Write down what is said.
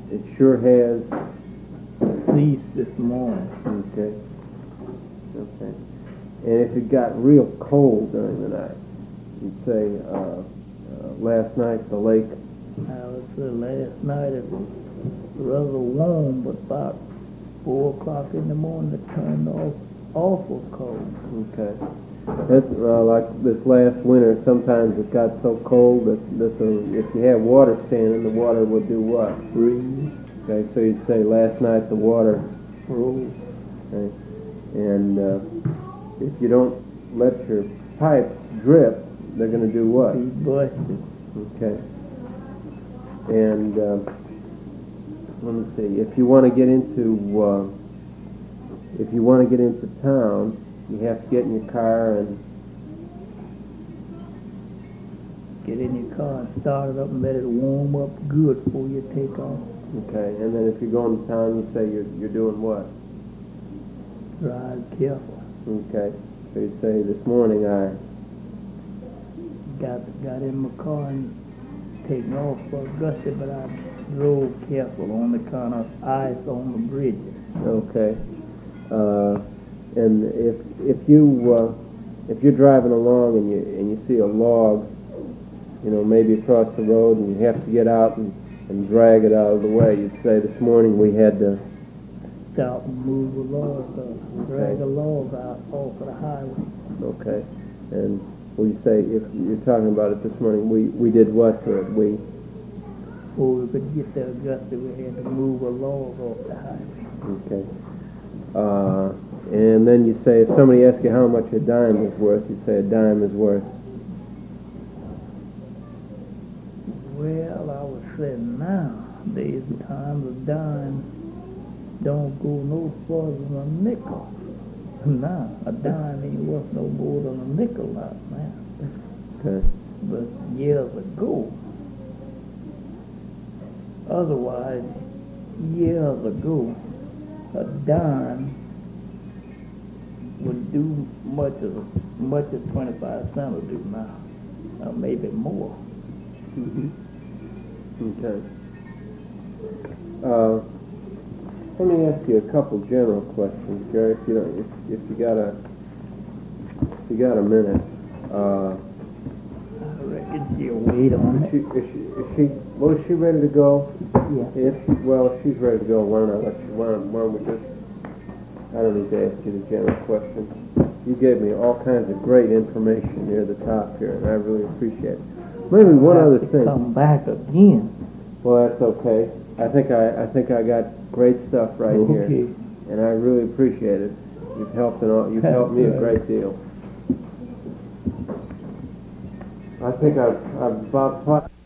it sure has. Ceased this morning. Okay. Okay. And if it got real cold during the night, you'd say last night the lake. I would say last night it was rather warm, but about 4 o'clock in the morning it turned off awful cold. Okay. That's like this last winter. Sometimes it got so cold that if you had water standing, the water would do what? Freeze. Okay, so you'd say last night the water Froze. Okay. And if you don't let your pipes drip, they're going to do what? Be busted. Okay. And let me see. If you want to get into town, you have to get in your car and Get in your car and start it up and let it warm up good before you take off. okay. And then if you're going to town, you say you're doing what? Drive careful. Okay. So you say this morning I Got in my car and taken off for Augusta, but I drove careful on the account of ice on the bridges. okay. And if you're driving along and you see a log, maybe across the road, and you have to get out and drag it out of the way, you'd say this morning we had to Stop and move a log, drag a log out off of the highway. Okay. And we say, if you're talking about it this morning, we did what to it? Before we could get to Augusta, we had to move a log off the highway. Okay. And then you say, if somebody asks you how much a dime is worth, you say a dime is worth. Well, I would say nowadays in times a dime don't go no further than a nickel. Now, a dime ain't worth no more than a nickel out now. Okay. But years ago, a dime would do much as 25 cents would do now, or maybe more. Mm-hmm. Okay. Let me ask you a couple general questions, Jerry. If you got a minute. I reckon she'll wait on it. Is she ready to go? Yeah. If she's ready to go, why don't we just, I don't need to ask you the general questions. You gave me all kinds of great information near the top here, and I really appreciate it. Maybe one other thing. Come back again. Well, that's okay. I think I got great stuff right here, and I really appreciate it. You've helped me a great deal. I think I've about